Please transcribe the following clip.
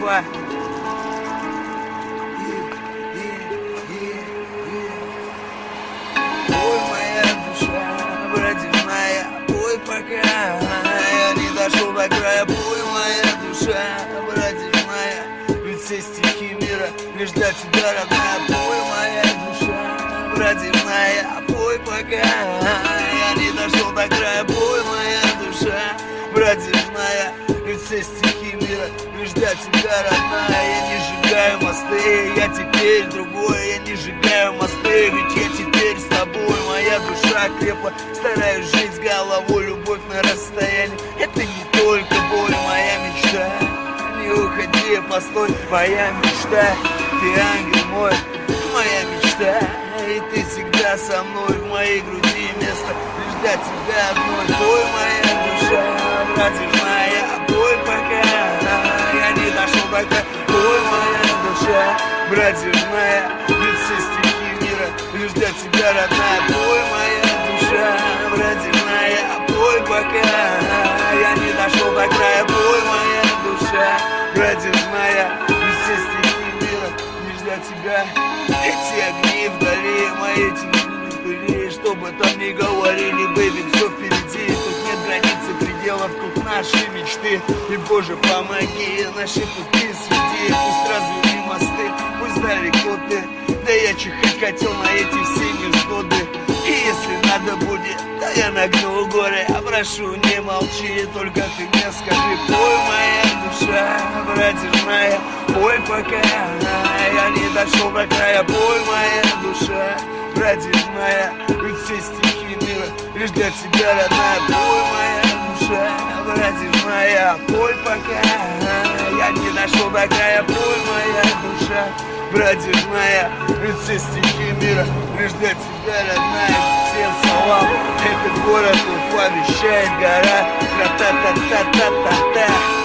Уфа. Ой, моя душа, бродяжная, пой пока я не дошел до края. Пой, моя душа, бродяжная, ведь все стихи мира лишь для тебя, родная. Пой, моя душа, бродяжная, пой пока я не дошел до края. Пой, моя душа, бродяжная, ведь все стихи мира лишь для тебя, родная. Я не сжигаю мосты, я теперь другой. Я не сжигаю мосты, ведь я теперь с тобой. Моя душа крепла, стараюсь жить с головой. Любовь на расстоянии, это не только боль. Моя мечта, не уходи, постой. Моя мечта, ты ангел мой. Моя мечта, и ты всегда со мной. В моей груди место лишь для тебя одной. Пой, моя душа, бродяжная, пой пока я не дошел до края. Пой, моя душа, бродяжная, ведь все стихи мира лишь для тебя, родная. Пой, моя душа, бродяжная, пой пока я не дошел до края. Пой, моя душа, бродяжная, ведь все стихи мира лишь для тебя. Эти огни вдали, мои тяжелые пыли, что бы там ни говорили, бэйби, все впереди. Тут нет границ и пределов, тут наши мечты. И, Боже, помоги, наши пути сведи. Пусть развели мосты, пусть далеко ты. Да я чихать хотел на эти все невзгоды. И если надо будет, да я нагну горы. А прошу, не молчи, только ты мне скажи. Пой, моя душа, бродяжная, пой пока я не дошел до края. Пой, моя душа, бродяжная, ведь все стихи мира лишь для тебя, родная. Пой, моя душа, бродяжная, пой пока я не дошел до края. Пой, моя душа, бродяжная, ведь все стихи мира лишь для тебя, родная. Всем салам, это город Уфа, вещает гора. Тра-та-та-та-та-та-та.